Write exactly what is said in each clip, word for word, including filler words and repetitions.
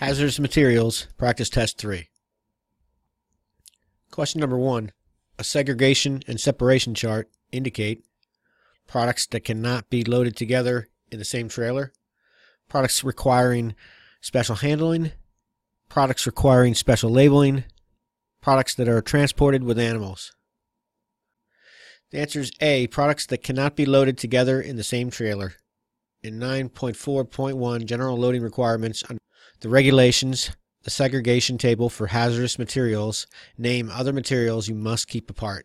Hazardous materials, practice test three. Question number one. A segregation and separation chart indicate products that cannot be loaded together in the same trailer, products requiring special handling, products requiring special labeling, products that are transported with animals. The answer is A, products that cannot be loaded together in the same trailer. In nine point four point one, General Loading Requirements, the regulations, the segregation table for hazardous materials name other materials you must keep apart.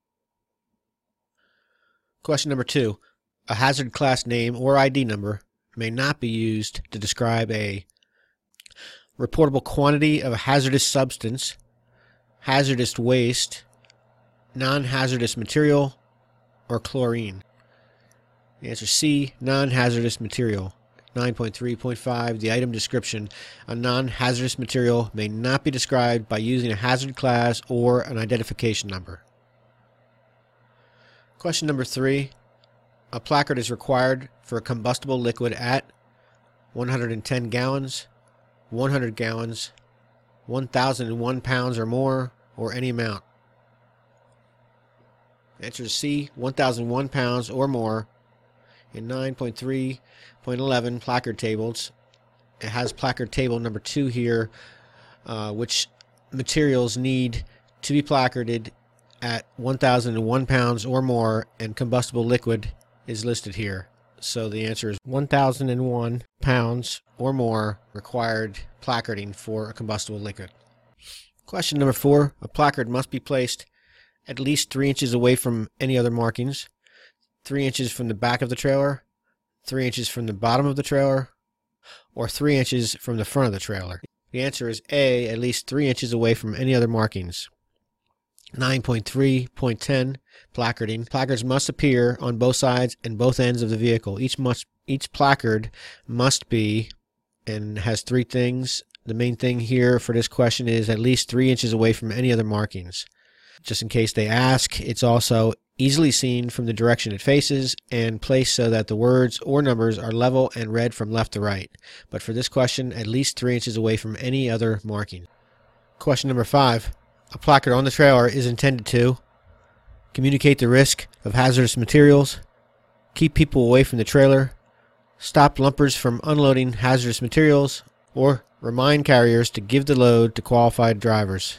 Question number two. A hazard class name or I D number may not be used to describe a reportable quantity of a hazardous substance, hazardous waste, non-hazardous material, or chlorine. The answer is C, non-hazardous material. nine point three point five, the item description. A non-hazardous material may not be described by using a hazard class or an identification number. Question number three. A placard is required for a combustible liquid at one hundred ten gallons, one hundred gallons, one thousand one pounds or more, or any amount. The answer is C, one thousand one pounds or more. In nine point three point eleven placard tables, it has placard table number two here, uh, which materials need to be placarded at one thousand one pounds or more, and combustible liquid is listed here. So the answer is one thousand one pounds or more required placarding for a combustible liquid. Question number four. A placard must be placed at least three inches away from any other markings, three inches from the back of the trailer, three inches from the bottom of the trailer, or three inches from the front of the trailer. The answer is A, at least three inches away from any other markings. nine point three point ten, placarding. Placards must appear on both sides and both ends of the vehicle. Each must, each placard must be, and has three things. The main thing here for this question is at least three inches away from any other markings. Just in case they ask, it's also easily seen from the direction it faces and placed so that the words or numbers are level and read from left to right. But for this question, at least three inches away from any other marking. Question number five. A placard on the trailer is intended to communicate the risk of hazardous materials, keep people away from the trailer, stop lumpers from unloading hazardous materials, or remind carriers to give the load to qualified drivers.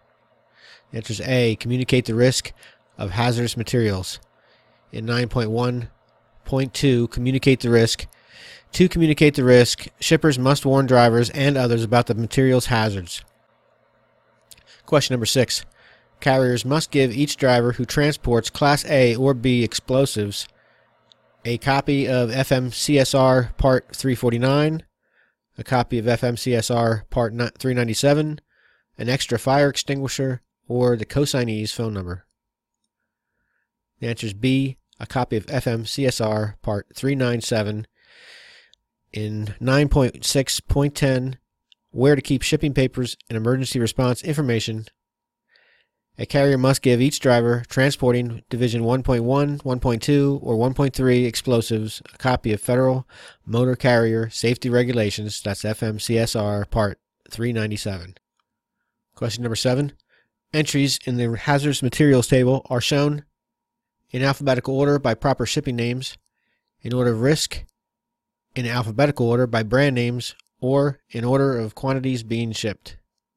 The answer is A, communicate the risk of hazardous materials. In nine point one point two, communicate the risk. To communicate the risk, shippers must warn drivers and others about the material's hazards. Question number six. Carriers must give each driver who transports Class A or B explosives a copy of F M C S R Part three forty-nine, a copy of F M C S R Part three ninety-seven, an extra fire extinguisher, or the consignee's phone number. The answer is B, a copy of F M C S R Part three ninety-seven. In nine point six point ten, where to keep shipping papers and emergency response information, a carrier must give each driver transporting Division one point one, one point two, or one point three explosives a copy of Federal Motor Carrier Safety Regulations, that's F M C S R Part three ninety-seven. Question number seven. Entries in the hazardous materials table are shown in alphabetical order by proper shipping names, in order of risk, in alphabetical order by brand names, or in order of quantities being shipped.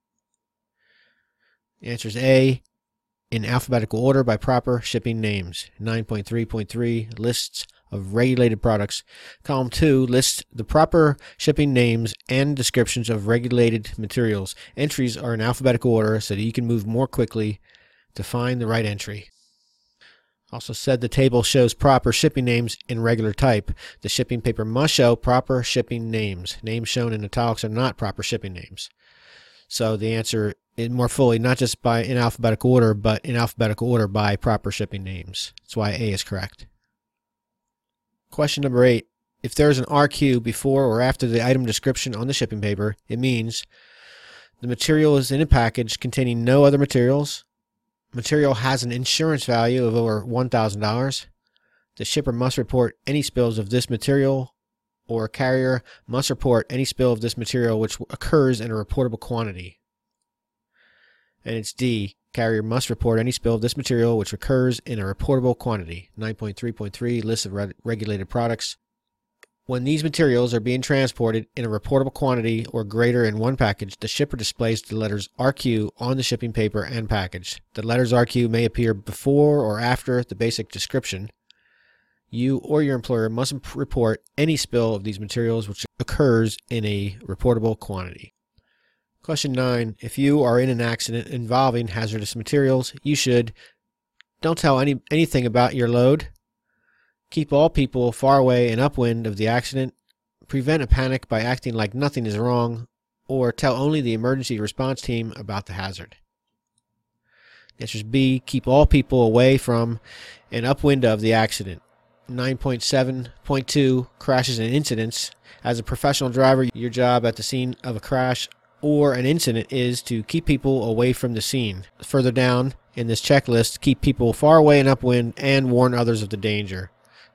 The answer is A, in alphabetical order by proper shipping names. nine point three point three, lists of regulated products. Column two lists the proper shipping names and descriptions of regulated materials. Entries are in alphabetical order so that you can move more quickly to find the right entry. Also said the table shows proper shipping names in regular type. The shipping paper must show proper shipping names. Names shown in italics are not proper shipping names. So the answer is more fully, not just by in alphabetical order, but in alphabetical order by proper shipping names. That's why A is correct. Question number eight. If there is an R Q before or after the item description on the shipping paper, it means the material is in a package containing no other materials. Material has an insurance value of over one thousand dollars. The shipper must report any spills of this material, or carrier must report any spill of this material which occurs in a reportable quantity. And it's D. Carrier must report any spill of this material which occurs in a reportable quantity. nine point three point three List of re regulated products. When these materials are being transported in a reportable quantity or greater in one package, the shipper displays the letters R Q on the shipping paper and package. The letters R Q may appear before or after the basic description. You or your employer must report any spill of these materials which occurs in a reportable quantity. Question nine. If you are in an accident involving hazardous materials, you should don't tell any anything about your load. Keep all people far away and upwind of the accident. Prevent a panic by acting like nothing is wrong, or tell only the emergency response team about the hazard. The answer is B. Keep all people away from and upwind of the accident. nine point seven point two Crashes and incidents. As a professional driver, your job at the scene of a crash or an incident is to keep people away from the scene. Further down in this checklist, keep people far away and upwind and warn others of the danger.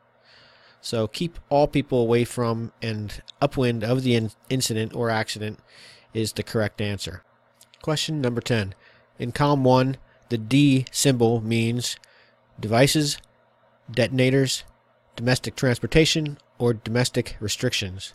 So keep all people away from and upwind of the in incident or accident is the correct answer. Question number ten. In column one, the D symbol means devices, detonators, domestic transportation, or domestic restrictions.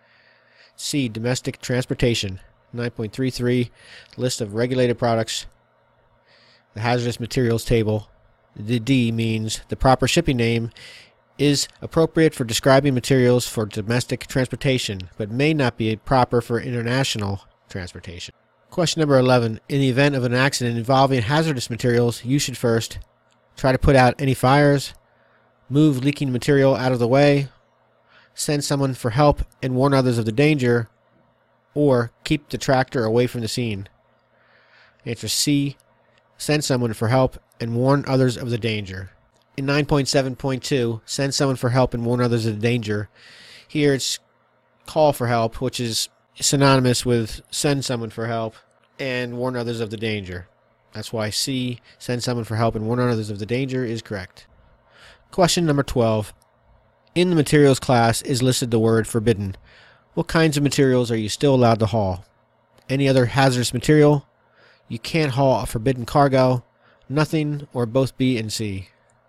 C. Domestic transportation. nine point three three List of regulated products. The hazardous materials table. The D means the proper shipping name is appropriate for describing materials for domestic transportation, but may not be proper for international transportation. Question number eleven. In the event of an accident involving hazardous materials, you should first try to put out any fires, move leaking material out of the way, send someone for help and warn others of the danger, or keep the tractor away from the scene. Answer C. Send someone for help and warn others of the danger. In nine point seven point two, send someone for help and warn others of the danger. Here it's call for help, which is synonymous with send someone for help and warn others of the danger. That's why C, send someone for help and warn others of the danger, is correct. Question number twelve. In the materials class is listed the word forbidden. What kinds of materials are you still allowed to haul? Any other hazardous material? You can't haul a forbidden cargo. Nothing, or both B and C.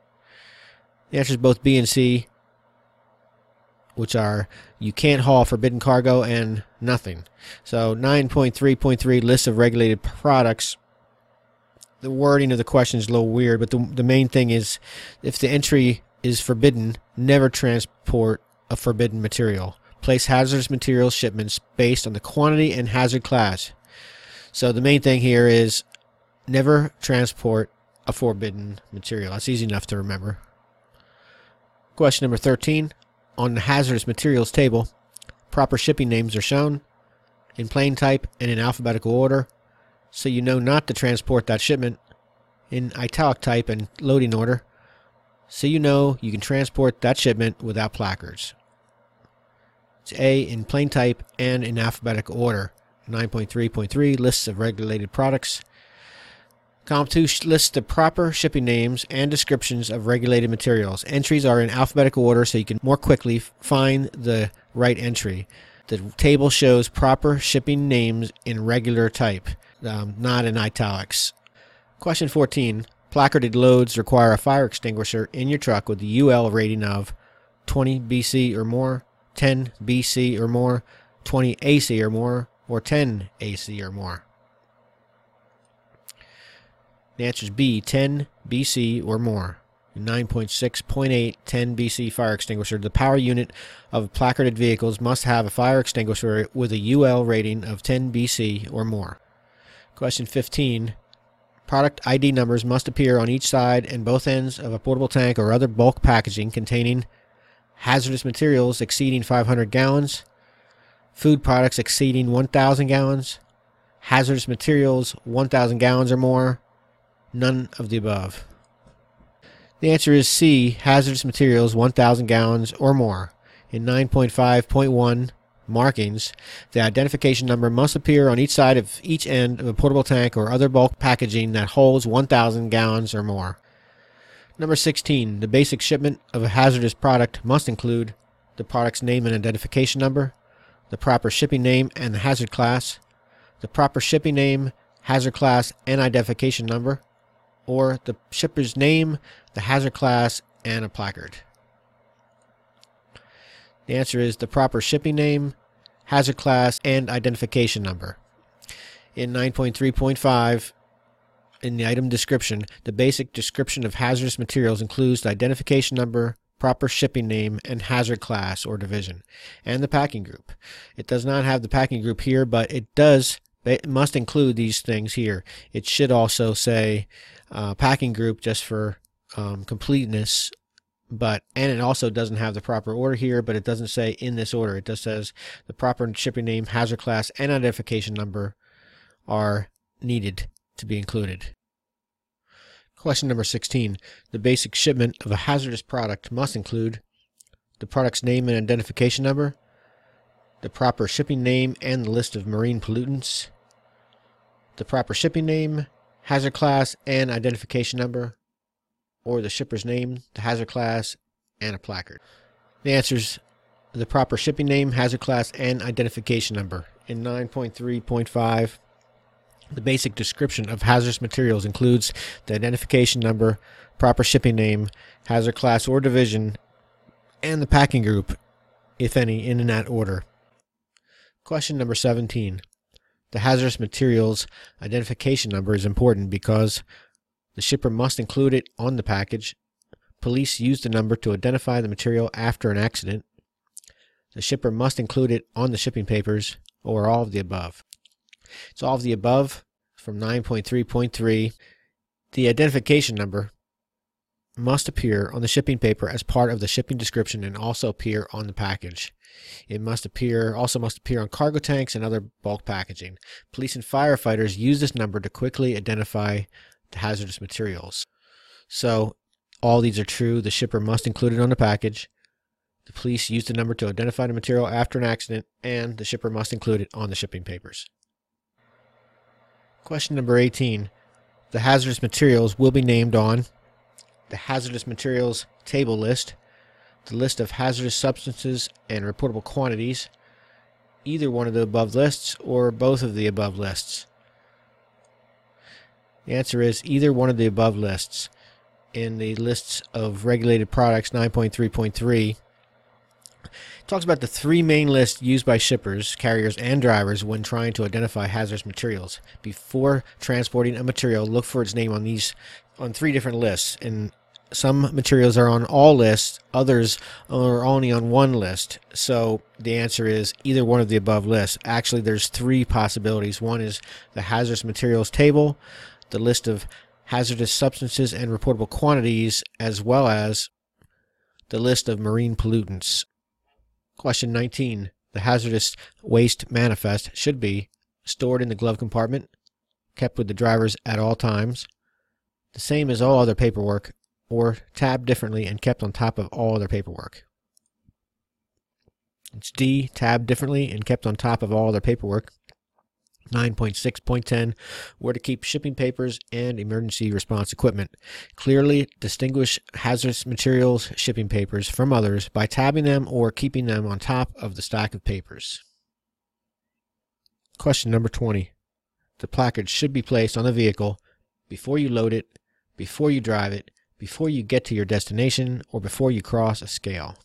The answer is both B and C, which are you can't haul forbidden cargo and nothing. So nine point three point three List of regulated products. The wording of the question is a little weird, but the, the main thing is if the entry is forbidden, never transport a forbidden material. Place hazardous materials shipments based on the quantity and hazard class. So the main thing here is never transport a forbidden material. That's easy enough to remember. Question number thirteen. On the hazardous materials table, proper shipping names are shown in plain type and in alphabetical order, so you know not to transport that shipment. In italic type and loading order, so you know you can transport that shipment without placards. It's A, in plain type and in alphabetical order. nine point three point three Lists of regulated products. Column two lists the proper shipping names and descriptions of regulated materials. Entries are in alphabetical order so you can more quickly find the right entry. The table shows proper shipping names in regular type, um, not in italics. Question fourteen. Placarded loads require a fire extinguisher in your truck with the U L rating of twenty B C or more, ten B C or more, twenty A C or more, or ten A C or more. The answer is B, ten B C or more. nine point six point eight ten B C fire extinguisher. The power unit of placarded vehicles must have a fire extinguisher with a U L rating of ten B C or more. Question fifteen. Product I D numbers must appear on each side and both ends of a portable tank or other bulk packaging containing hazardous materials exceeding five hundred gallons, food products exceeding one thousand gallons, hazardous materials one thousand gallons or more, none of the above. The answer is C, hazardous materials one thousand gallons or more. In nine point five point one markings, the identification number must appear on each side of each end of a portable tank or other bulk packaging that holds one thousand gallons or more. Number sixteen. The basic shipment of a hazardous product must include the product's name and identification number, the proper shipping name and the hazard class, the proper shipping name, hazard class, and identification number, or the shipper's name, the hazard class, and a placard. The answer is the proper shipping name, hazard class, and identification number. In nine point three point five, in the item description, the basic description of hazardous materials includes the identification number, proper shipping name, and hazard class or division, and the packing group. It does not have the packing group here, but it does, it must include these things here. It should also say uh, packing group just for um, completeness, but and it also doesn't have the proper order here, but it doesn't say in this order. It just says the proper shipping name, hazard class, and identification number are needed to be included. Question number sixteen. The basic shipment of a hazardous product must include the product's name and identification number, the proper shipping name and the list of marine pollutants, the proper shipping name, hazard class, and identification number, or the shipper's name, the hazard class, and a placard. The answer is the proper shipping name, hazard class, and identification number. In nine point three point five, the basic description of hazardous materials includes the identification number, proper shipping name, hazard class or division, and the packing group, if any, in that order. Question number seventeen. The hazardous materials identification number is important because the shipper must include it on the package. Police use the number to identify the material after an accident. The shipper must include it on the shipping papers, or all of the above. It's all of the above from nine point three point three. The identification number must appear on the shipping paper as part of the shipping description and also appear on the package. It must appear also must appear on cargo tanks and other bulk packaging. Police and firefighters use this number to quickly identify the hazardous materials. So all these are true. The shipper must include it on the package. The police use the number to identify the material after an accident, and the shipper must include it on the shipping papers. Question number eighteen. The hazardous materials will be named on the hazardous materials table list, the list of hazardous substances and reportable quantities, either one of the above lists or both of the above lists. The answer is either one of the above lists. In the lists of regulated products nine point three point three, it talks about the three main lists used by shippers, carriers, and drivers when trying to identify hazardous materials. Before transporting a material, look for its name on these on three different lists. And some materials are on all lists, others are only on one list. So the answer is either one of the above lists. Actually, there's three possibilities. One is the hazardous materials table, the list of hazardous substances and reportable quantities, as well as the list of marine pollutants. Question nineteen. The hazardous waste manifest should be stored in the glove compartment, kept with the drivers at all times, the same as all other paperwork, or tabbed differently and kept on top of all other paperwork. It's D, tabbed differently and kept on top of all other paperwork. nine point six point ten, where to keep shipping papers and emergency response equipment. Clearly distinguish hazardous materials shipping papers from others by tabbing them or keeping them on top of the stack of papers. Question number twenty. The placard should be placed on the vehicle before you load it, before you drive it, before you get to your destination, or before you cross a scale.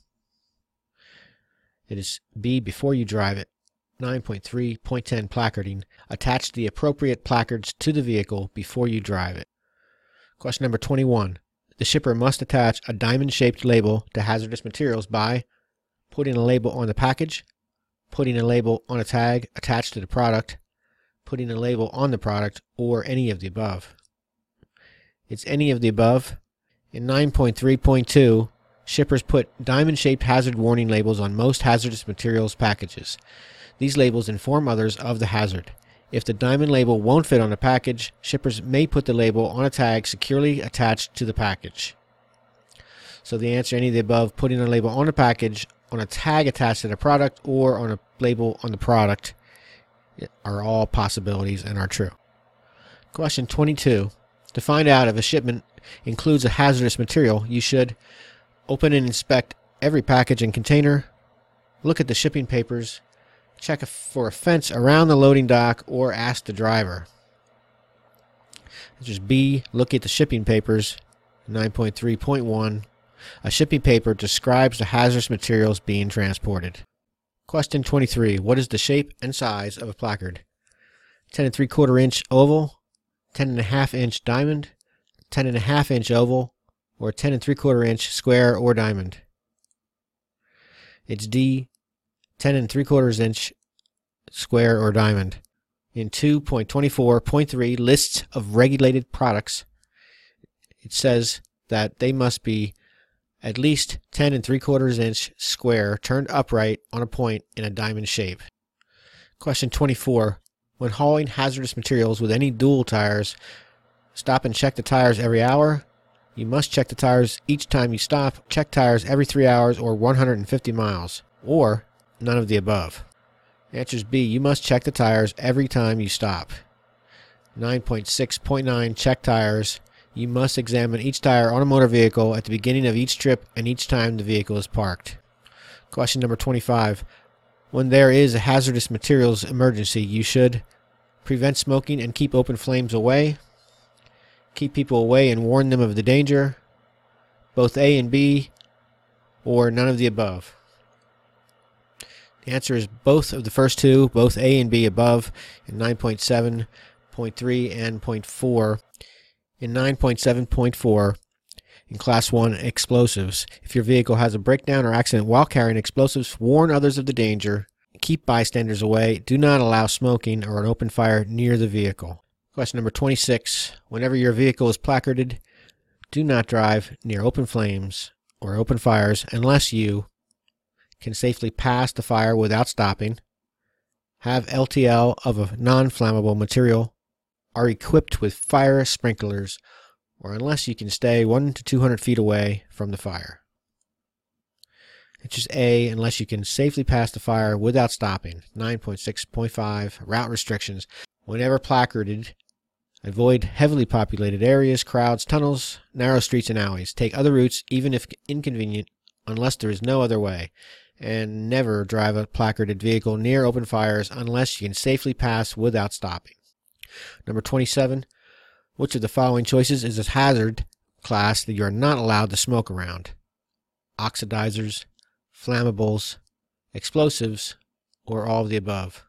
It is B, before you drive it. nine point three point ten placarding. Attach the appropriate placards to the vehicle before you drive it. Question number twenty-one. The shipper must attach a diamond-shaped label to hazardous materials by putting a label on the package, putting a label on a tag attached to the product, putting a label on the product, or any of the above. It's any of the above. In nine point three point two, shippers put diamond-shaped hazard warning labels on most hazardous materials packages. These labels inform others of the hazard. If the diamond label won't fit on a package, shippers may put the label on a tag securely attached to the package. So the answer, any of the above, putting a label on a package, on a tag attached to the product, or on a label on the product are all possibilities and are true. Question twenty-two. To find out if a shipment includes a hazardous material, you should open and inspect every package and container, Look at the shipping papers. Check for a fence around the loading dock or ask the driver. Just B, look at the shipping papers. nine point three point one. A shipping paper describes the hazardous materials being transported. Question twenty-three. What is the shape and size of a placard? ten and three quarter inch oval, ten and a half inch diamond, ten and a half inch oval, or ten and three quarter inch square or diamond? It's D, ten and three quarters inch square or diamond. In two point twenty-four point three lists of regulated products, it says that they must be at least ten and three quarters inch square turned upright on a point in a diamond shape. Question twenty-four. When hauling hazardous materials with any dual tires, stop and check the tires every hour. You must check the tires each time you stop. Check tires every three hours or one hundred fifty miles, or none of the above. The answer is B. You must check the tires every time you stop. nine point six point nine. Check tires. You must examine each tire on a motor vehicle at the beginning of each trip and each time the vehicle is parked. Question number twenty-five. When there is a hazardous materials emergency, you should prevent smoking and keep open flames away, keep people away and warn them of the danger, both A and B, or none of the above. The answer is both of the first two, both A and B above in nine point seven point three and point four. In nine point seven point four, in Class one explosives, if your vehicle has a breakdown or accident while carrying explosives, warn others of the danger, keep bystanders away, do not allow smoking or an open fire near the vehicle. Question number twenty-six. Whenever your vehicle is placarded, do not drive near open flames or open fires unless you can safely pass the fire without stopping, have L T L of a non-flammable material, are equipped with fire sprinklers, or unless you can stay one to two hundred feet away from the fire. It's just A, unless you can safely pass the fire without stopping. nine point six point five, route restrictions. Whenever placarded, avoid heavily populated areas, crowds, tunnels, narrow streets, and alleys. Take other routes, even if inconvenient, unless there is no other way. And never drive a placarded vehicle near open fires unless you can safely pass without stopping. Number twenty-seven. Which of the following choices is a hazard class that you are not allowed to smoke around? Oxidizers, flammables, explosives, or all of the above?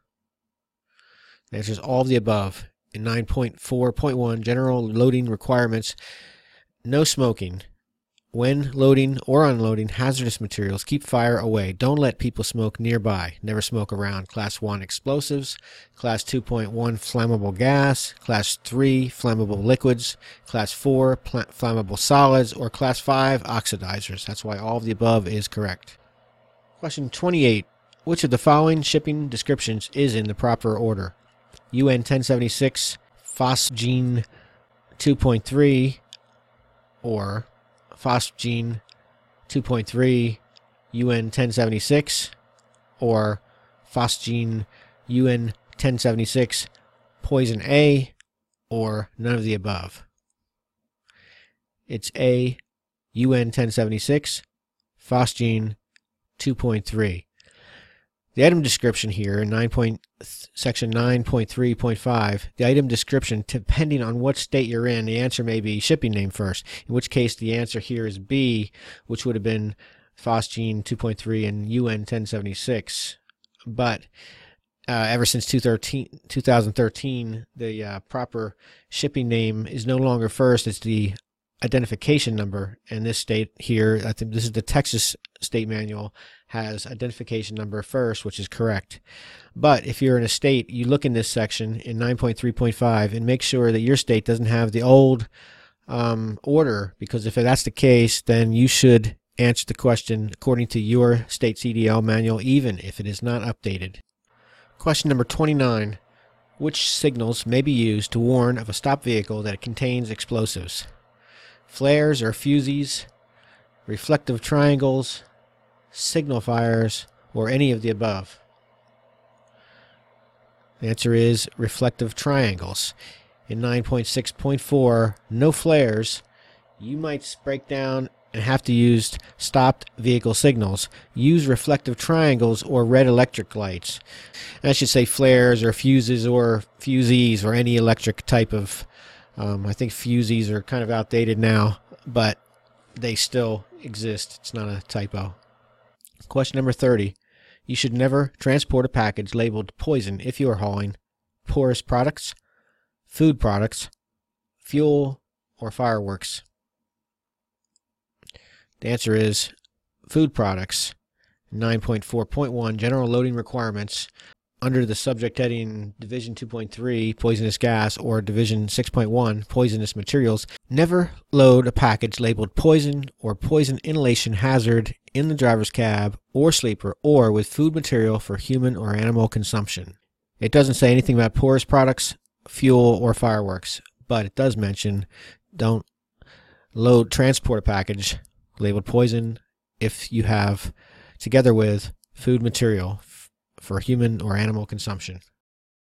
The answer is all of the above. In nine point four point one, general loading requirements, no smoking. When loading or unloading hazardous materials, keep fire away. Don't let people smoke nearby. Never smoke around. Class one explosives, Class two point one flammable gas, Class three flammable liquids, Class four pl- flammable solids, or Class five oxidizers. That's why all of the above is correct. Question twenty-eight. Which of the following shipping descriptions is in the proper order? U N ten seventy-six phosgene two point three, or phosgene two point three U N ten seventy-six, or phosgene U N ten seventy-six poison A, or none of the above? It's A, U N ten seventy-six phosgene two point three. The item description here in nine point, section nine point three point five, the item description, depending on what state you're in, the answer may be shipping name first, in which case the answer here is B, which would have been phosgene two point three and U N ten seventy-six. But uh, ever since two thousand thirteen, the uh, proper shipping name is no longer first, it's the identification number. In this state here, I think this is the Texas State Manual, has identification number first, which is correct. But if you're in a state, you look in this section in nine point three point five and make sure that your state doesn't have the old um, order, because if that's the case, then you should answer the question according to your state C D L manual, even if it is not updated. Question number twenty-nine. Which signals may be used to warn of a stopped vehicle that it contains explosives? Flares or fusees, reflective triangles, signal fires, or any of the above? The answer is reflective triangles. In nine point six point four, no flares. You might break down and have to use stopped vehicle signals. Use reflective triangles or red electric lights. And I should say flares or fuses or fusees or any electric type of, um, I think fusees are kind of outdated now, but they still exist. It's not a typo. Question number thirty. You should never transport a package labeled poison if you are hauling porous products, food products, fuel, or fireworks. The answer is food products. nine point four point one General Loading Requirements. Under the subject heading Division two point three, Poisonous Gas, or Division six point one, Poisonous Materials, never load a package labeled poison or poison inhalation hazard in the driver's cab or sleeper or with food material for human or animal consumption. It doesn't say anything about porous products, fuel, or fireworks, but it does mention don't load, transport a package labeled poison if you have, together with food material for human or animal consumption.